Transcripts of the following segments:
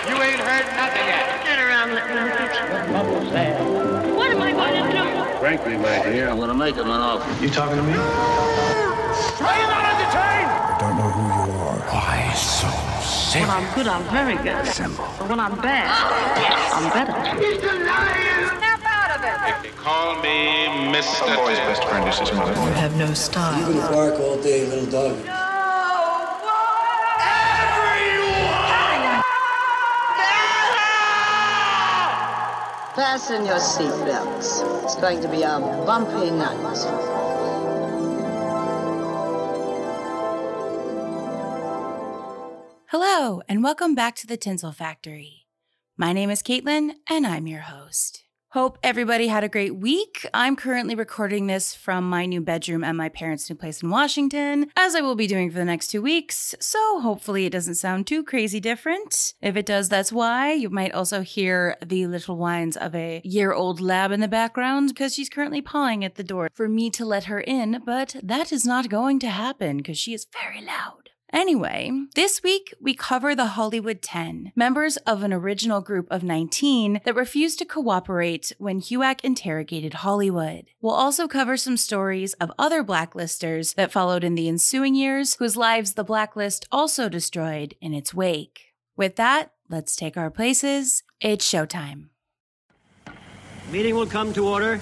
You ain't heard nothing yet. Get around, let me look at What bubble's there? you. What am I going to do? Frankly, my dear, I'm going to make him an offer. You talking to me? Are you not entertained? I don't know who you are. Why so serious? When I'm good, I'm very good. Symbol. But when I'm bad, I'm better. He's lying. Snap out of it. They call me Mr. A boy's best friend is his mother. You have no style. You can bark all day, little dog. Fasten your seatbelts. It's going to be a bumpy night. Hello, and welcome back to the Tinsel Factory. My name is Caitlin, and I'm your host. Hope everybody had a great week. I'm currently recording this from my new bedroom at my parents' new place in Washington, as I will be doing for the next 2 weeks, so hopefully it doesn't sound too crazy different. If it does, that's why. You might also hear the little whines of a year-old lab in the background, because she's currently pawing at the door for me to let her in, but that is not going to happen, because she is very loud. Anyway, this week we cover the Hollywood 10, members of an original group of 19 that refused to cooperate when HUAC interrogated Hollywood. We'll also cover some stories of other blacklisters that followed in the ensuing years, whose lives the blacklist also destroyed in its wake. With that, let's take our places. It's showtime. Meeting will come to order.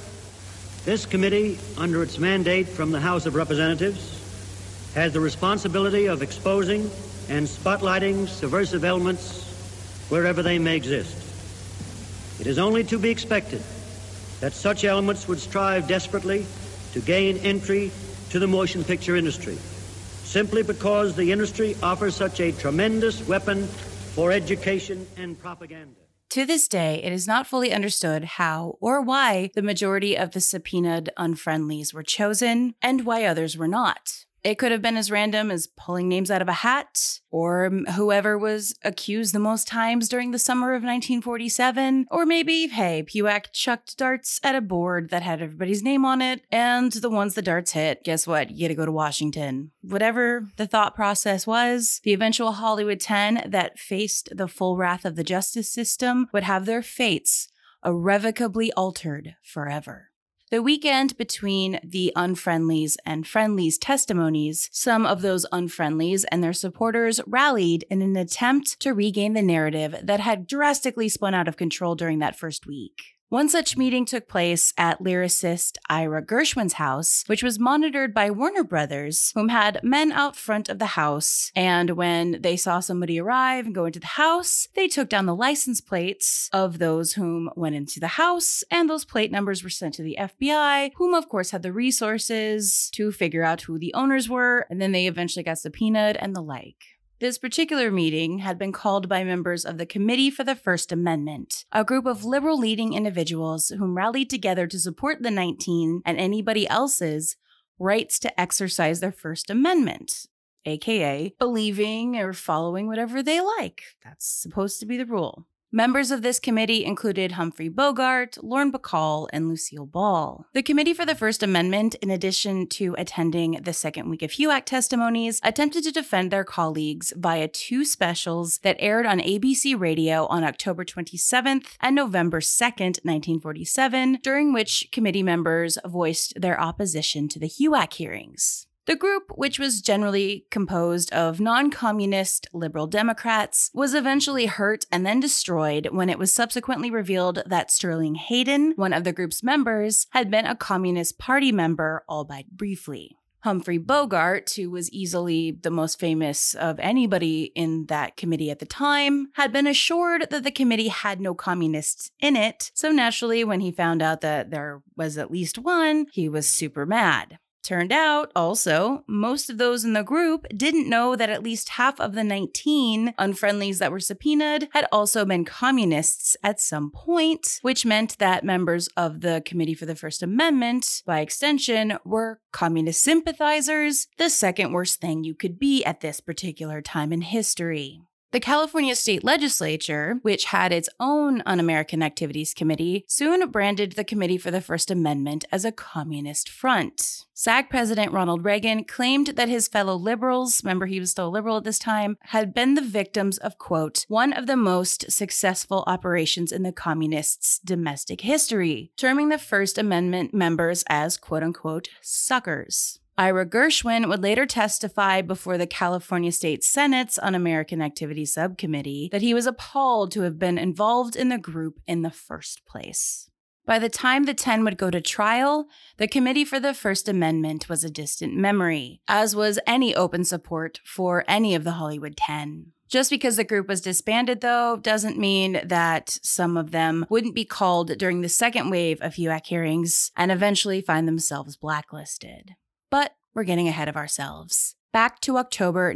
This committee, under its mandate from the House of Representatives, has the responsibility of exposing and spotlighting subversive elements wherever they may exist. It is only to be expected that such elements would strive desperately to gain entry to the motion picture industry, simply because the industry offers such a tremendous weapon for education and propaganda. To this day, it is not fully understood how or why the majority of the subpoenaed unfriendlies were chosen and why others were not. It could have been as random as pulling names out of a hat, or whoever was accused the most times during the summer of 1947, or maybe, hey, HUAC chucked darts at a board that had everybody's name on it, and the ones the darts hit, guess what, you gotta go to Washington. Whatever the thought process was, the eventual Hollywood 10 that faced the full wrath of the justice system would have their fates irrevocably altered forever. The weekend between the unfriendlies and friendlies testimonies, some of those unfriendlies and their supporters rallied in an attempt to regain the narrative that had drastically spun out of control during that first week. One such meeting took place at lyricist Ira Gershwin's house, which was monitored by Warner Brothers, whom had men out front of the house, and when they saw somebody arrive and go into the house, they took down the license plates of those whom went into the house, and those plate numbers were sent to the FBI, whom of course had the resources to figure out who the owners were, and then they eventually got subpoenaed and the like. This particular meeting had been called by members of the Committee for the First Amendment, a group of liberal leading individuals whom rallied together to support the 19 and anybody else's rights to exercise their First Amendment, aka believing or following whatever they like. That's supposed to be the rule. Members of this committee included Humphrey Bogart, Lorne Bacall, and Lucille Ball. The Committee for the First Amendment, in addition to attending the second week of HUAC testimonies, attempted to defend their colleagues via 2 specials that aired on ABC Radio on October 27th and November 2nd, 1947, during which committee members voiced their opposition to the HUAC hearings. The group, which was generally composed of non-communist liberal Democrats, was eventually hurt and then destroyed when it was subsequently revealed that Sterling Hayden, one of the group's members, had been a Communist Party member, albeit briefly. Humphrey Bogart, who was easily the most famous of anybody in that committee at the time, had been assured that the committee had no communists in it, so naturally when he found out that there was at least one, he was super mad. Turned out, also, most of those in the group didn't know that at least half of the 19 unfriendlies that were subpoenaed had also been communists at some point, which meant that members of the Committee for the First Amendment, by extension, were communist sympathizers, the second worst thing you could be at this particular time in history. The California State Legislature, which had its own Un-American Activities Committee, soon branded the Committee for the First Amendment as a communist front. SAG President Ronald Reagan claimed that his fellow liberals, remember he was still a liberal at this time, had been the victims of, quote, one of the most successful operations in the communists' domestic history, terming the First Amendment members as, quote unquote, suckers. Ira Gershwin would later testify before the California State Senate's Un-American Activities Subcommittee that he was appalled to have been involved in the group in the first place. By the time the 10 would go to trial, the Committee for the First Amendment was a distant memory, as was any open support for any of the Hollywood 10. Just because the group was disbanded, though, doesn't mean that some of them wouldn't be called during the second wave of HUAC hearings and eventually find themselves blacklisted. But we're getting ahead of ourselves. Back to October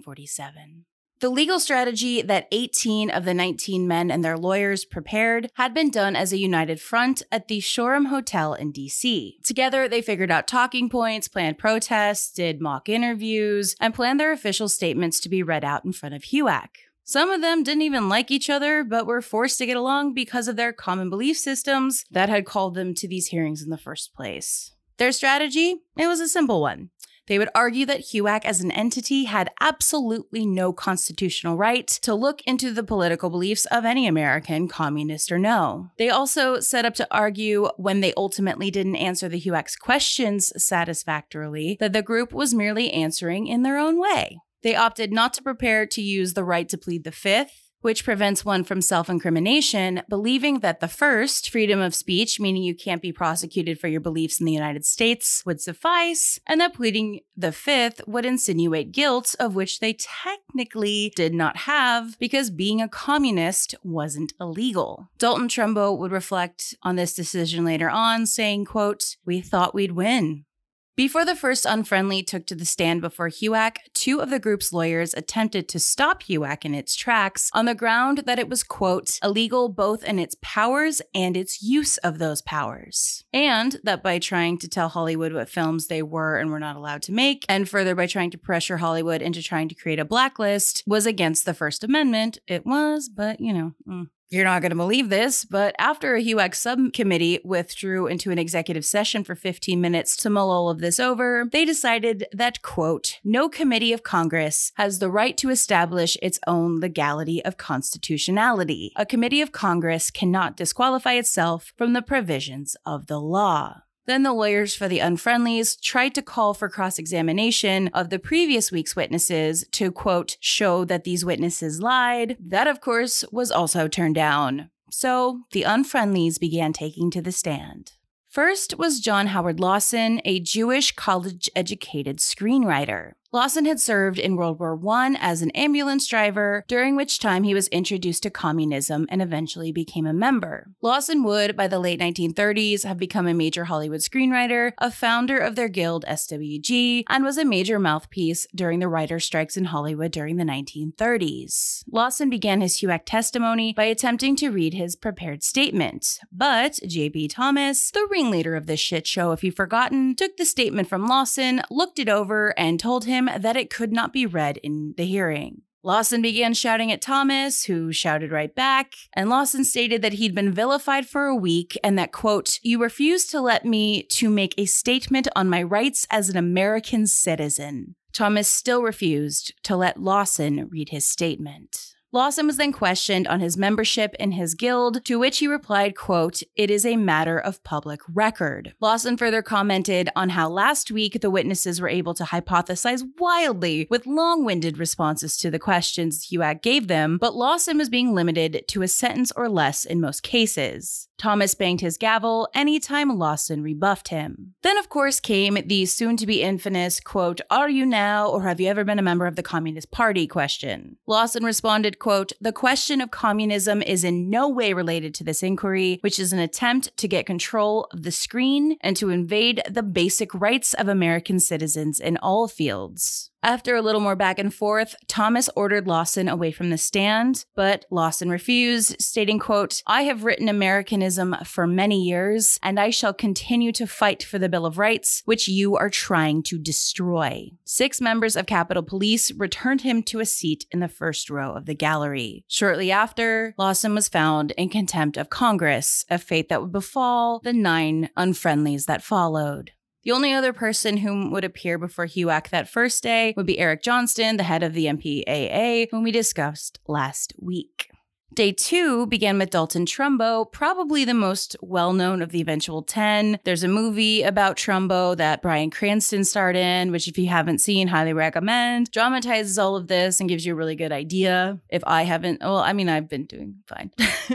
1947. The legal strategy that 18 of the 19 men and their lawyers prepared had been done as a united front at the Shoreham Hotel in D.C. Together, they figured out talking points, planned protests, did mock interviews, and planned their official statements to be read out in front of HUAC. Some of them didn't even like each other, but were forced to get along because of their common belief systems that had called them to these hearings in the first place. Their strategy? It was a simple one. They would argue that HUAC as an entity had absolutely no constitutional right to look into the political beliefs of any American, communist or no. They also set up to argue, when they ultimately didn't answer the HUAC's questions satisfactorily, that the group was merely answering in their own way. They opted not to prepare to use the right to plead the Fifth, which prevents one from self-incrimination, believing that the first, freedom of speech, meaning you can't be prosecuted for your beliefs in the United States, would suffice, and that pleading the Fifth would insinuate guilt, of which they technically did not have, because being a communist wasn't illegal. Dalton Trumbo would reflect on this decision later on, saying, quote, "We thought we'd win." Before the first Unfriendly took to the stand before HUAC, two of the group's lawyers attempted to stop HUAC in its tracks on the ground that it was, quote, illegal both in its powers and its use of those powers. And that by trying to tell Hollywood what films they were and were not allowed to make, and further by trying to pressure Hollywood into trying to create a blacklist, was against the First Amendment. It was, but You're not going to believe this, but after a HUAC subcommittee withdrew into an executive session for 15 minutes to mull all of this over, they decided that, quote, no committee of Congress has the right to establish its own legality of constitutionality. A committee of Congress cannot disqualify itself from the provisions of the law. Then the lawyers for the Unfriendlies tried to call for cross-examination of the previous week's witnesses to, quote, show that these witnesses lied. That, of course, was also turned down. So the Unfriendlies began taking to the stand. First was John Howard Lawson, a Jewish college-educated screenwriter. Lawson had served in World War I as an ambulance driver, during which time he was introduced to communism and eventually became a member. Lawson would, by the late 1930s, have become a major Hollywood screenwriter, a founder of their guild SWG, and was a major mouthpiece during the writer strikes in Hollywood during the 1930s. Lawson began his HUAC testimony by attempting to read his prepared statement, but J.B. Thomas, the ringleader of this shit show if you've forgotten, took the statement from Lawson, looked it over, and told him that it could not be read in the hearing. Lawson began shouting at Thomas, who shouted right back, and Lawson stated that he'd been vilified for a week and that, quote, you refuse to let me to make a statement on my rights as an American citizen. Thomas still refused to let Lawson read his statement. Lawson was then questioned on his membership in his guild, to which he replied, quote, it is a matter of public record. Lawson further commented on how last week the witnesses were able to hypothesize wildly with long-winded responses to the questions HUAC gave them, but Lawson was being limited to a sentence or less in most cases. Thomas banged his gavel anytime Lawson rebuffed him. Then, of course, came the soon-to-be infamous, quote, are you now or have you ever been a member of the Communist Party question? Lawson responded, quote, the question of communism is in no way related to this inquiry, which is an attempt to get control of the screen and to invade the basic rights of American citizens in all fields. After a little more back and forth, Thomas ordered Lawson away from the stand, but Lawson refused, stating, quote, "I have written Americanism for many years, and I shall continue to fight for the Bill of Rights, which you are trying to destroy." 6 members of Capitol Police returned him to a seat in the first row of the gallery. Shortly after, Lawson was found in contempt of Congress, a fate that would befall the 9 unfriendlies that followed. The only other person whom would appear before HUAC that first day would be Eric Johnston, the head of the MPAA, whom we discussed last week. Day 2 began with Dalton Trumbo, probably the most well-known of the eventual 10. There's a movie about Trumbo that Bryan Cranston starred in, which if you haven't seen, highly recommend. Dramatizes all of this and gives you a really good idea. If I haven't, well, I mean, I've been doing fine.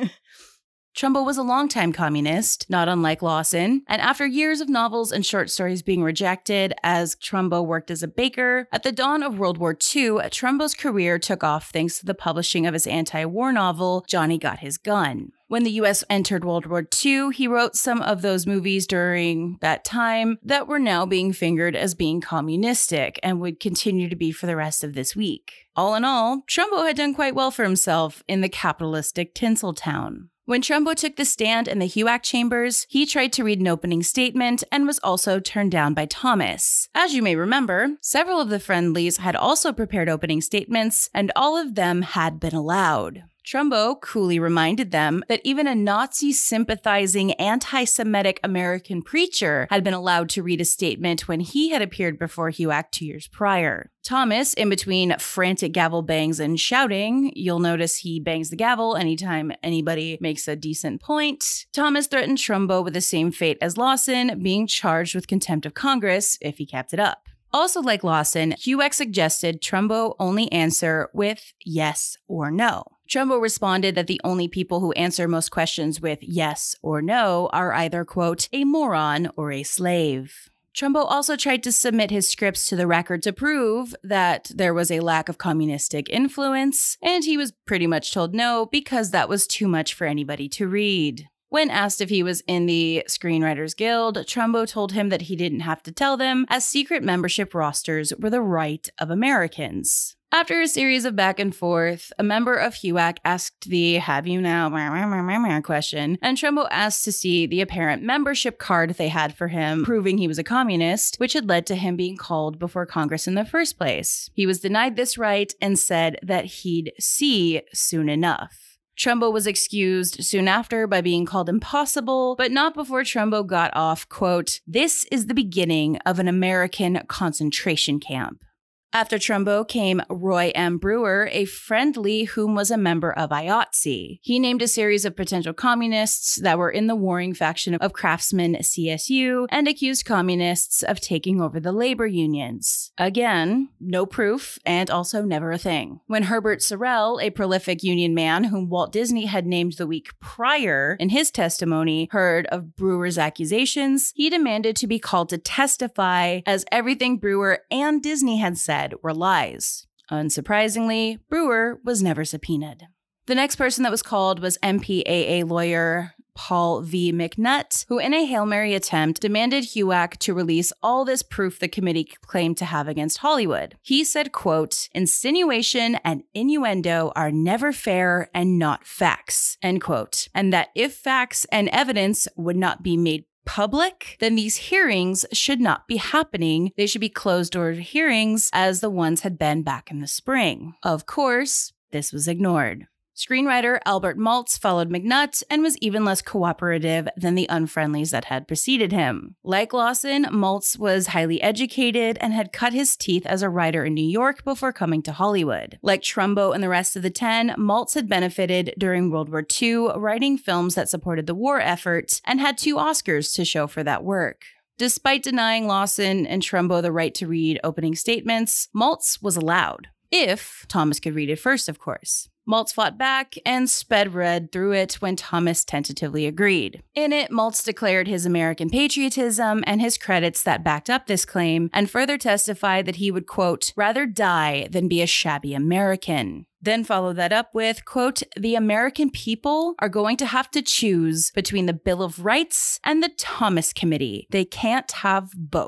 Trumbo was a longtime communist, not unlike Lawson, and after years of novels and short stories being rejected as Trumbo worked as a baker, at the dawn of World War II, Trumbo's career took off thanks to the publishing of his anti-war novel, Johnny Got His Gun. When the US entered World War II, he wrote some of those movies during that time that were now being fingered as being communistic and would continue to be for the rest of this week. All in all, Trumbo had done quite well for himself in the capitalistic Tinseltown. When Trumbo took the stand in the HUAC chambers, he tried to read an opening statement and was also turned down by Thomas. As you may remember, several of the friendlies had also prepared opening statements, and all of them had been allowed. Trumbo coolly reminded them that even a Nazi-sympathizing, anti-Semitic American preacher had been allowed to read a statement when he had appeared before HUAC 2 years prior. Thomas, in between frantic gavel bangs and shouting, you'll notice he bangs the gavel anytime anybody makes a decent point, Thomas threatened Trumbo with the same fate as Lawson, being charged with contempt of Congress if he kept it up. Also like Lawson, HUAC suggested Trumbo only answer with yes or no. Trumbo responded that the only people who answer most questions with yes or no are either, quote, a moron or a slave. Trumbo also tried to submit his scripts to the record to prove that there was a lack of communistic influence, and he was pretty much told no because that was too much for anybody to read. When asked if he was in the Screenwriters Guild, Trumbo told him that he didn't have to tell them, as secret membership rosters were the right of Americans. After a series of back and forth, a member of HUAC asked the "have you now" question, and Trumbo asked to see the apparent membership card they had for him, proving he was a communist, which had led to him being called before Congress in the first place. He was denied this right and said that he'd see soon enough. Trumbo was excused soon after by being called impossible, but not before Trumbo got off, quote, "This is the beginning of an American concentration camp." After Trumbo came Roy M. Brewer, a friendly whom was a member of IOTC. He named a series of potential communists that were in the warring faction of Craftsman CSU and accused communists of taking over the labor unions. Again, no proof and also never a thing. When Herbert Sorrell, a prolific union man whom Walt Disney had named the week prior in his testimony, heard of Brewer's accusations, he demanded to be called to testify, as everything Brewer and Disney had said were lies. Unsurprisingly, Brewer was never subpoenaed. The next person that was called was MPAA lawyer Paul V. McNutt, who in a Hail Mary attempt demanded HUAC to release all this proof the committee claimed to have against Hollywood. He said, quote, "Insinuation and innuendo are never fair and not facts," end quote, and that if facts and evidence would not be made public, then these hearings should not be happening. They should be closed-door hearings as the ones had been back in the spring. Of course, this was ignored. Screenwriter Albert Maltz followed McNutt and was even less cooperative than the unfriendlies that had preceded him. Like Lawson, Maltz was highly educated and had cut his teeth as a writer in New York before coming to Hollywood. Like Trumbo and the rest of the 10, Maltz had benefited during World War II, writing films that supported the war effort, and had 2 Oscars to show for that work. Despite denying Lawson and Trumbo the right to read opening statements, Maltz was allowed. If Thomas could read it first, of course. Maltz fought back and sped read through it when Thomas tentatively agreed. In it, Maltz declared his American patriotism and his credits that backed up this claim, and further testified that he would, quote, "rather die than be a shabby American." Then followed that up with, quote, "The American people are going to have to choose between the Bill of Rights and the Thomas Committee. They can't have both,"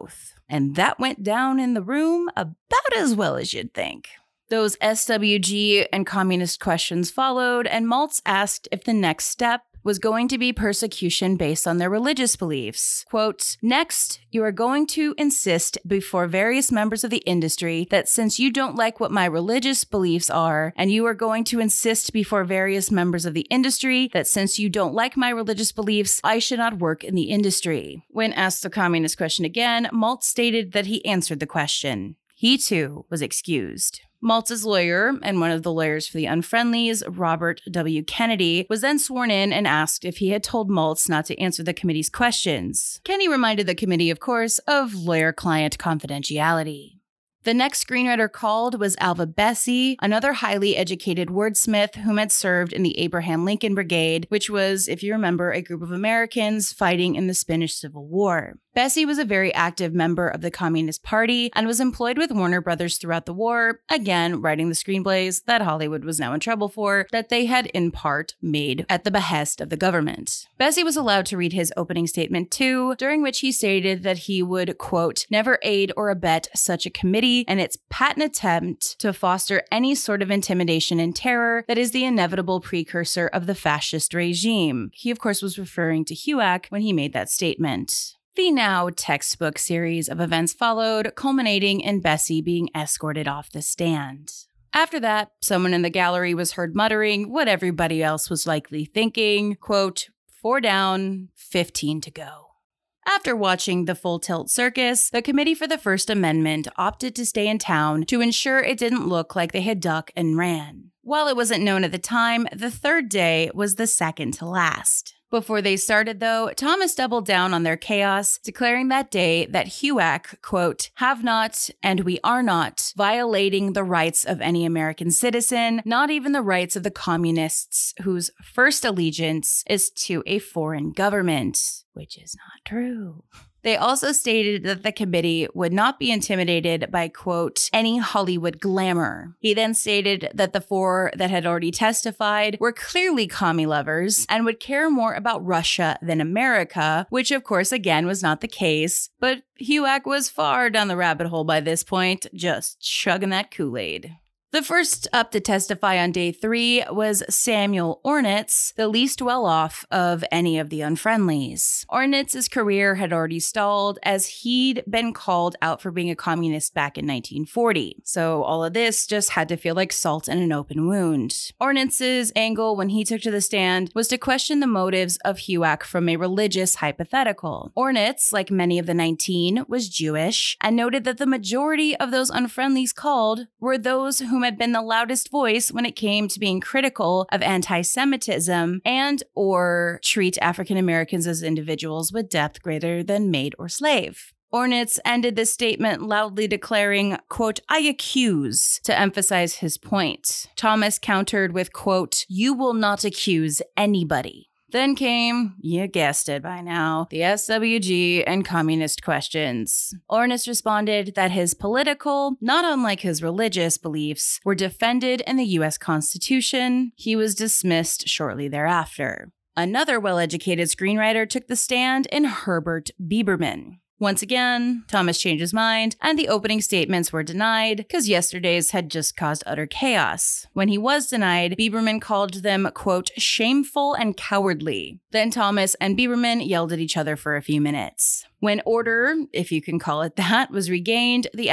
And that went down in the room about as well as you'd think. Those SWG and communist questions followed, and Maltz asked if the next step was going to be persecution based on their religious beliefs. Quote, "Next, you are going to insist before various members of the industry that since you don't like what my religious beliefs are, and you are going to insist before various members of the industry that since you don't like my religious beliefs, I should not work in the industry." When asked the communist question again, Maltz stated that he answered the question. He too was excused. Maltz's lawyer, and one of the lawyers for the Unfriendlies, Robert W. Kennedy, was then sworn in and asked if he had told Maltz not to answer the committee's questions. Kennedy reminded the committee, of course, of lawyer-client confidentiality. The next screenwriter called was Alva Bessie, another highly educated wordsmith whom had served in the Abraham Lincoln Brigade, which was, if you remember, a group of Americans fighting in the Spanish Civil War. Bessie was a very active member of the Communist Party and was employed with Warner Brothers throughout the war, again writing the screenplays that Hollywood was now in trouble for, that they had in part made at the behest of the government. Bessie was allowed to read his opening statement too, during which he stated that he would, quote, "never aid or abet such a committee and its patent attempt to foster any sort of intimidation and terror that is the inevitable precursor of the fascist regime." He, of course, was referring to HUAC when he made that statement. The now textbook series of events followed, culminating in Bessie being escorted off the stand. After that, someone in the gallery was heard muttering what everybody else was likely thinking, quote, 4 down, 15 to go. After watching the Full Tilt circus, the Committee for the First Amendment opted to stay in town to ensure it didn't look like they had ducked and ran. While it wasn't known at the time, the third day was the second to last. Before they started, though, Thomas doubled down on their chaos, declaring that day that HUAC, quote, "have not and we are not violating the rights of any American citizen, not even the rights of the communists whose first allegiance is to a foreign government," which is not true. They also stated that the committee would not be intimidated by, quote, "any Hollywood glamour." He then stated that the 4 that had already testified were clearly commie lovers and would care more about Russia than America, which of course again was not the case, but HUAC was far down the rabbit hole by this point, just chugging that Kool-Aid. The first up to testify on day 3 was Samuel Ornitz, the least well-off of any of the Unfriendlies. Ornitz's career had already stalled as he'd been called out for being a communist back in 1940. So all of this just had to feel like salt in an open wound. Ornitz's angle when he took to the stand was to question the motives of HUAC from a religious hypothetical. Ornitz, like many of the 19, was Jewish and noted that the majority of those Unfriendlies called were those whom had been the loudest voice when it came to being critical of anti-Semitism and or treat African Americans as individuals with depth greater than maid or slave. Ornitz ended this statement loudly declaring, quote, "I accuse," to emphasize his point. Thomas countered with, quote, "You will not accuse anybody." Then came, you guessed it by now, the SWG and communist questions. Ornitz responded that his political, not unlike his religious beliefs, were defended in the US Constitution. He was dismissed shortly thereafter. Another well-educated screenwriter took the stand in Herbert Biberman. Once again, Thomas changed his mind, and the opening statements were denied because yesterday's had just caused utter chaos. When he was denied, Biberman called them, quote, "shameful and cowardly." Then Thomas and Biberman yelled at each other for a few minutes. When order, if you can call it that, was regained, the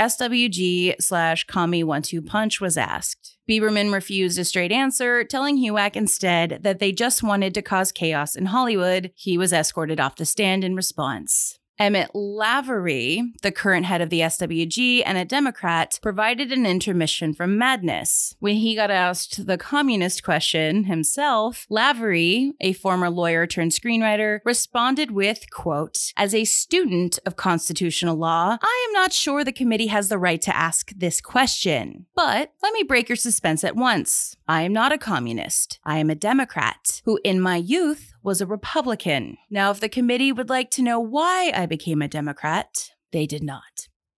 SWG/Commie 1-2 punch was asked. Biberman refused a straight answer, telling HUAC instead that they just wanted to cause chaos in Hollywood. He was escorted off the stand in response. Emmett Lavery, the current head of the SWG and a Democrat, provided an intermission from madness. When he got asked the communist question himself, Lavery, a former lawyer turned screenwriter, responded with, quote, "As a student of constitutional law, I am not sure the committee has the right to ask this question. But let me break your suspense at once. I am not a communist. I am a Democrat, who in my youth was a Republican. Now, if the committee would like to know why I became a Democrat, they did not."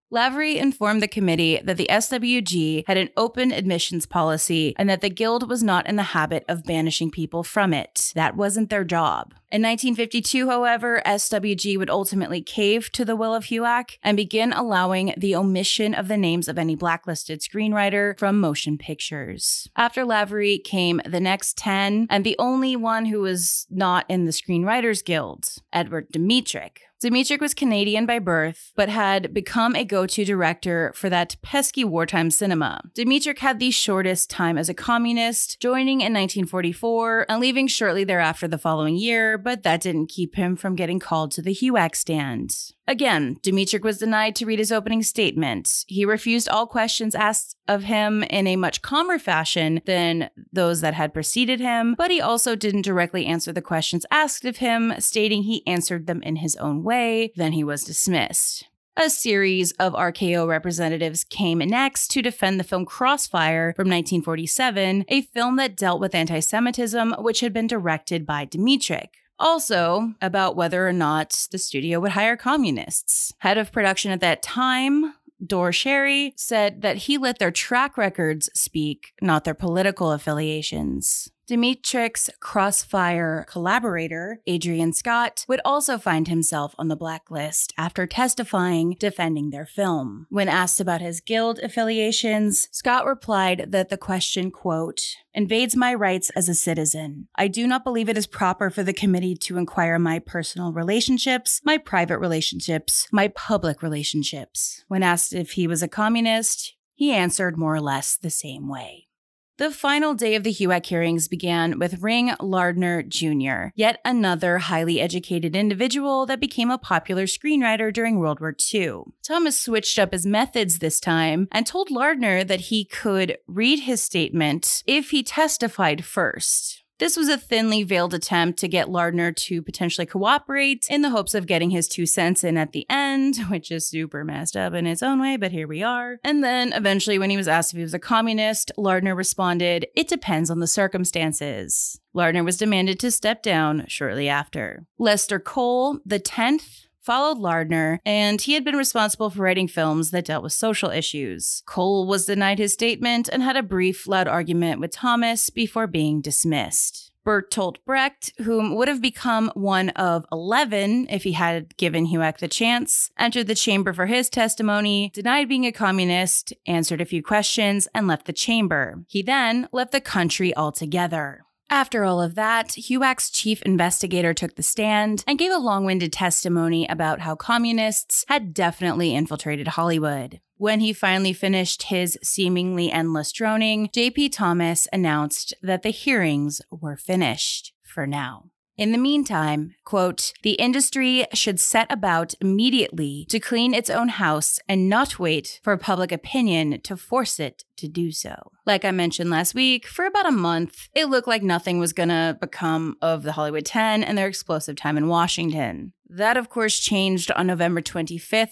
Lavery informed the committee that the SWG had an open admissions policy and that the guild was not in the habit of banishing people from it. That wasn't their job. In 1952, however, SWG would ultimately cave to the will of HUAC and begin allowing the omission of the names of any blacklisted screenwriter from motion pictures. After Lavery came the next 10, and the only one who was not in the Screenwriters Guild, Edward Dmytryk. Dmytryk was Canadian by birth, but had become a go-to director for that pesky wartime cinema. Dmytryk had the shortest time as a communist, joining in 1944 and leaving shortly thereafter the following year, but that didn't keep him from getting called to the HUAC stand. Again, Dmytryk was denied to read his opening statement. He refused all questions asked of him in a much calmer fashion than those that had preceded him, but he also didn't directly answer the questions asked of him, stating he answered them in his own way. Then he was dismissed. A series of RKO representatives came next to defend the film Crossfire from 1947, a film that dealt with anti-Semitism, which had been directed by Dmytryk. Also, about whether or not the studio would hire communists. Head of production at that time, Dor Sherry, said that he let their track records speak, not their political affiliations. Dmytryk's Crossfire collaborator, Adrian Scott, would also find himself on the blacklist after testifying defending their film. When asked about his guild affiliations, Scott replied that the question, quote, invades my rights as a citizen. I do not believe it is proper for the committee to inquire my personal relationships, my private relationships, my public relationships. When asked if he was a communist, he answered more or less the same way. The final day of the HUAC hearings began with Ring Lardner Jr., yet another highly educated individual that became a popular screenwriter during World War II. Thomas switched up his methods this time and told Lardner that he could read his statement if he testified first. This was a thinly veiled attempt to get Lardner to potentially cooperate in the hopes of getting his 2 cents in at the end, which is super messed up in its own way, but here we are. And then eventually when he was asked if he was a communist, Lardner responded, "It depends on the circumstances." Lardner was demanded to step down shortly after. Lester Cole, the 10th, followed Lardner, and he had been responsible for writing films that dealt with social issues. Cole was denied his statement and had a brief, loud argument with Thomas before being dismissed. Bertolt Brecht, whom would have become one of 11 if he had given HUAC the chance, entered the chamber for his testimony, denied being a communist, answered a few questions, and left the chamber. He then left the country altogether. After all of that, HUAC's chief investigator took the stand and gave a long-winded testimony about how communists had definitely infiltrated Hollywood. When he finally finished his seemingly endless droning, J.P. Thomas announced that the hearings were finished for now. In the meantime, quote, the industry should set about immediately to clean its own house and not wait for public opinion to force it to do so. Like I mentioned last week, for about a month, it looked like nothing was gonna become of the Hollywood 10 and their explosive time in Washington. That, of course, changed on November 25th,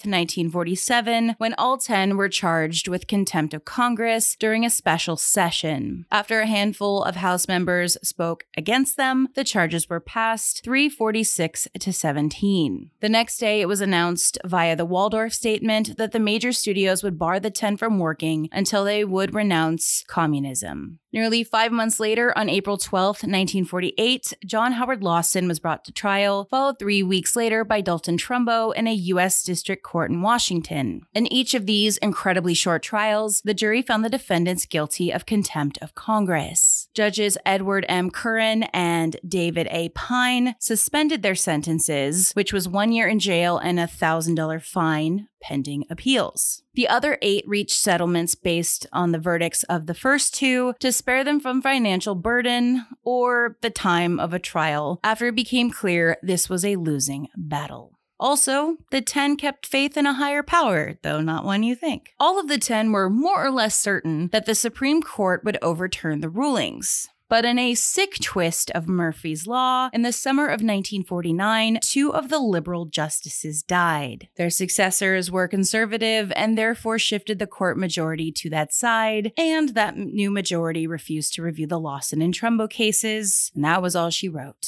1947, when all 10 were charged with contempt of Congress during a special session. After a handful of House members spoke against them, the charges were passed 346 to 17. The next day, it was announced via the Waldorf statement that the major studios would bar the 10 from working until they would renounce communism. Nearly 5 months later, on April 12, 1948, John Howard Lawson was brought to trial, followed 3 weeks later by Dalton Trumbo in a U.S. District Court in Washington. In each of these incredibly short trials, the jury found the defendants guilty of contempt of Congress. Judges Edward M. Curran and David A. Pine suspended their sentences, which was 1 year in jail and a $1,000 fine, pending appeals. The other 8 reached settlements based on the verdicts of the first 2 to spare them from financial burden or the time of a trial after it became clear this was a losing battle. Also, the 10 kept faith in a higher power, though not one you think. All of the 10 were more or less certain that the Supreme Court would overturn the rulings. But in a sick twist of Murphy's Law, in the summer of 1949, 2 of the liberal justices died. Their successors were conservative and therefore shifted the court majority to that side, and that new majority refused to review the Lawson and Trumbo cases, and that was all she wrote.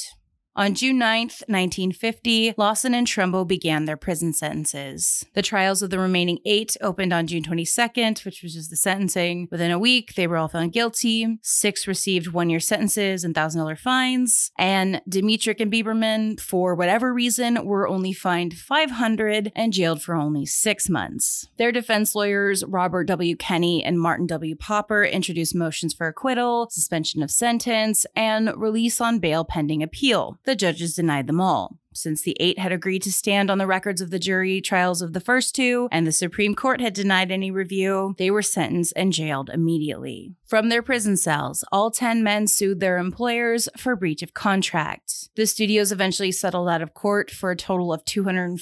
On June 9th, 1950, Lawson and Trumbo began their prison sentences. The trials of the remaining 8 opened on June 22nd, which was just the sentencing. Within a week, they were all found guilty. 6 received 1-year sentences and $1,000 fines. And Dmytryk and Biberman, for whatever reason, were only fined $500 and jailed for only 6 months. Their defense lawyers, Robert W. Kenney and Martin W. Popper, introduced motions for acquittal, suspension of sentence, and release on bail pending appeal. The judges denied them all. Since the 8 had agreed to stand on the records of the jury trials of the first 2, and the Supreme Court had denied any review, they were sentenced and jailed immediately. From their prison cells, all 10 men sued their employers for breach of contract. The studios eventually settled out of court for a total of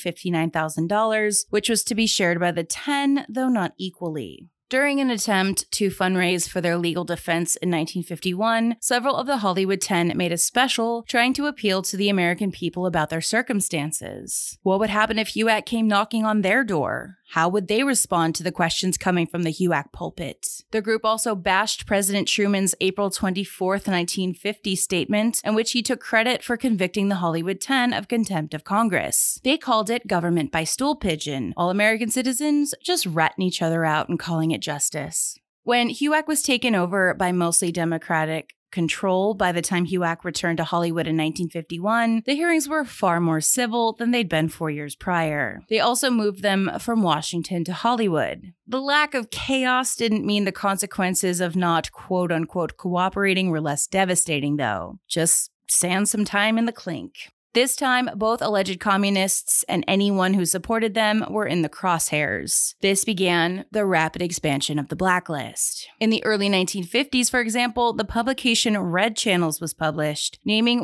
$259,000, which was to be shared by the 10, though not equally. During an attempt to fundraise for their legal defense in 1951, several of the Hollywood 10 made a special trying to appeal to the American people about their circumstances. What would happen if HUAC came knocking on their door? How would they respond to the questions coming from the HUAC pulpit? The group also bashed President Truman's April 24, 1950 statement, in which he took credit for convicting the Hollywood 10 of contempt of Congress. They called it government by stool pigeon, all American citizens just ratting each other out and calling it justice. When HUAC was taken over by mostly Democratic control by the time HUAC returned to Hollywood in 1951, the hearings were far more civil than they'd been 4 years prior. They also moved them from Washington to Hollywood. The lack of chaos didn't mean the consequences of not quote-unquote cooperating were less devastating, though. Just sand some time in the clink. This time, both alleged communists and anyone who supported them were in the crosshairs. This began the rapid expansion of the blacklist. In the early 1950s, for example, the publication Red Channels was published, naming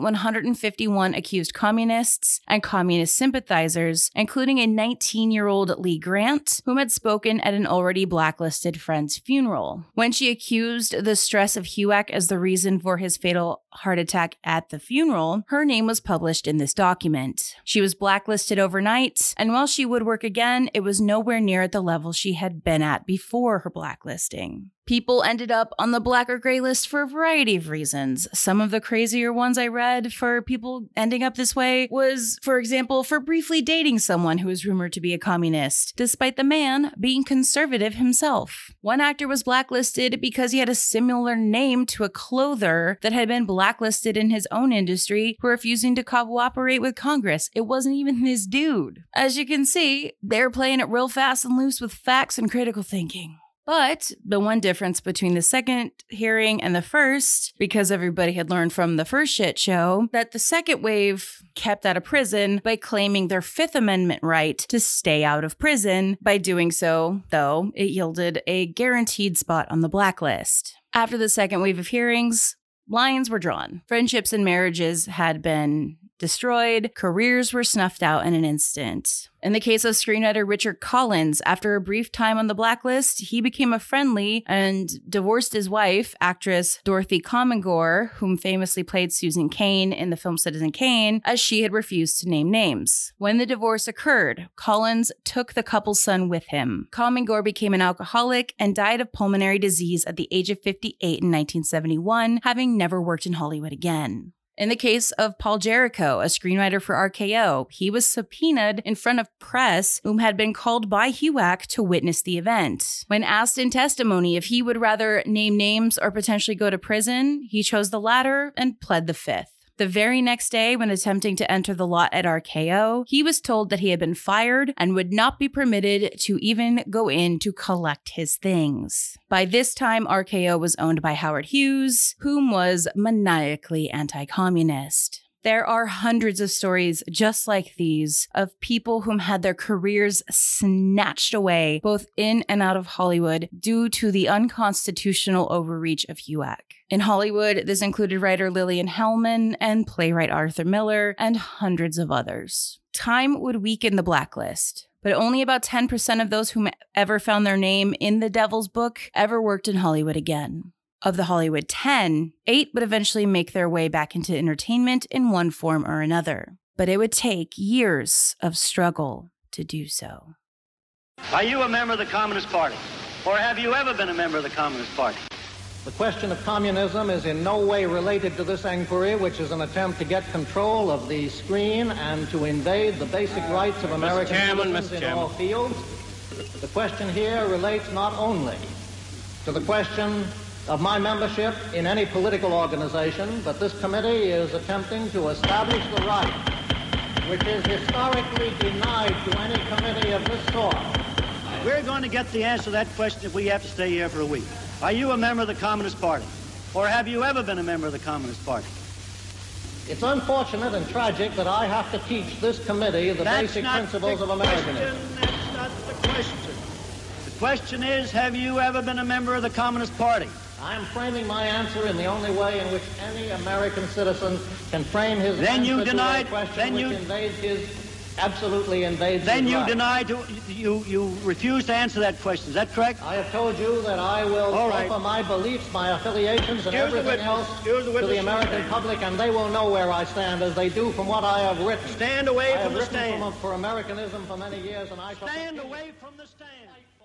151 accused communists and communist sympathizers, including a 19-year-old Lee Grant, whom had spoken at an already blacklisted friend's funeral. When she accused the stress of HUAC as the reason for his fatal heart attack at the funeral, her name was published in this document. She was blacklisted overnight, and while she would work again, it was nowhere near at the level she had been at before her blacklisting. People ended up on the black or gray list for a variety of reasons. Some of the crazier ones I read for people ending up this way was, for example, for briefly dating someone who was rumored to be a communist, despite the man being conservative himself. One actor was blacklisted because he had a similar name to a clother that had been blacklisted in his own industry for refusing to cooperate with Congress. It wasn't even his dude. As you can see, they're playing it real fast and loose with facts and critical thinking. But the one difference between the second hearing and the first, because everybody had learned from the first shit show, that the second wave kept out of prison by claiming their Fifth Amendment right to stay out of prison. By doing so, though, it yielded a guaranteed spot on the blacklist. After the second wave of hearings, lines were drawn. Friendships and marriages had been destroyed. Careers were snuffed out in an instant. In the case of screenwriter Richard Collins, after a brief time on the blacklist, he became a friendly and divorced his wife, actress Dorothy Comingore, whom famously played Susan Kane in the film Citizen Kane, as she had refused to name names. When the divorce occurred, Collins took the couple's son with him. Comingore became an alcoholic and died of pulmonary disease at the age of 58 in 1971, having never worked in Hollywood again. In the case of Paul Jericho, a screenwriter for RKO, he was subpoenaed in front of press whom had been called by HUAC to witness the event. When asked in testimony if he would rather name names or potentially go to prison, he chose the latter and pled the fifth. The very next day, when attempting to enter the lot at RKO, he was told that he had been fired and would not be permitted to even go in to collect his things. By this time, RKO was owned by Howard Hughes, whom was maniacally anti-communist. There are hundreds of stories just like these of people whom had their careers snatched away, both in and out of Hollywood, due to the unconstitutional overreach of HUAC. In Hollywood, this included writer Lillian Hellman and playwright Arthur Miller, and hundreds of others. Time would weaken the blacklist, but only about 10% of those whom ever found their name in the Devil's Book ever worked in Hollywood again. Of the Hollywood 10, 8 would eventually make their way back into entertainment in one form or another. But it would take years of struggle to do so. Are you a member of the Communist Party? Or have you ever been a member of the Communist Party? The question of communism is in no way related to this inquiry, which is an attempt to get control of the screen and to invade the basic rights of American citizens in all fields. The question here relates not only to the question of my membership in any political organization, but this committee is attempting to establish the right, which is historically denied to any committee of this sort. We're going to get the answer to that question if we have to stay here for a week. Are you a member of the Communist Party? Or have you ever been a member of the Communist Party? It's unfortunate and tragic that I have to teach this committee the basic principles of Americanism. That's not the question. The question is, have you ever been a member of the Communist Party? I'm framing my answer in the only way in which any American citizen can frame his answer to a question which absolutely invades his right. You refuse to answer that question. Is that correct? I have told you that I will offer my beliefs, my affiliations, and everything else to the American public, and they will know where I stand, as they do from what I have written. Stand away from the stand. For Americanism for many years, and I shall stand away from the stand.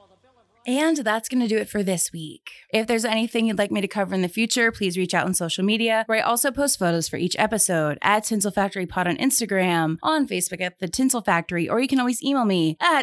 And that's going to do it for this week. If there's anything you'd like me to cover in the future, please reach out on social media, where I also post photos for each episode at Tinsel Factory Pod on Instagram, on Facebook at The Tinsel Factory, or you can always email me at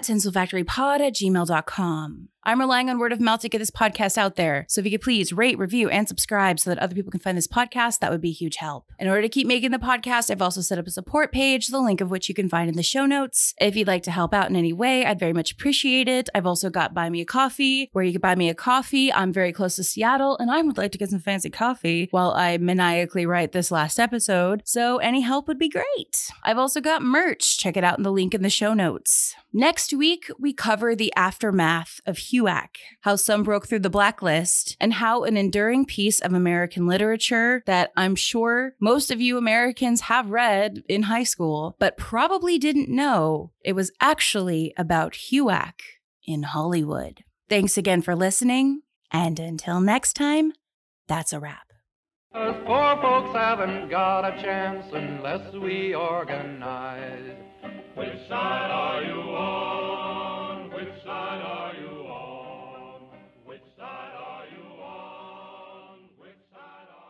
tinselfactorypod@gmail.com. I'm relying on word of mouth to get this podcast out there. So if you could please rate, review, and subscribe so that other people can find this podcast, that would be a huge help. In order to keep making the podcast, I've also set up a support page, the link of which you can find in the show notes. If you'd like to help out in any way, I'd very much appreciate it. I've also got Buy Me a Coffee, where you can buy me a coffee. I'm very close to Seattle, and I would like to get some fancy coffee while I maniacally write this last episode. So any help would be great. I've also got merch. Check it out in the link in the show notes. Next week, we cover the aftermath of HUAC, how some broke through the blacklist, and how an enduring piece of American literature that I'm sure most of you Americans have read in high school, but probably didn't know it was actually about HUAC in Hollywood. Thanks again for listening, and until next time, that's a wrap. Us poor folks haven't got a chance unless we organize. Which side are